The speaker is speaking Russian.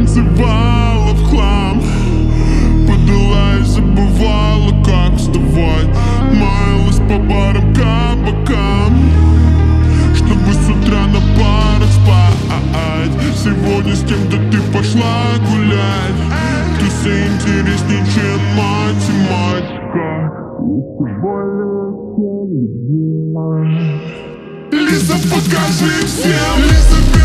танцевала в хлам, подалась, забывала, как вставать, маялась по барам, кабакам, чтобы с утра на парах спать. Сегодня с кем-то ты пошла гулять, тусы интереснее, чем математика. Лиза, покажи всем, Лиза,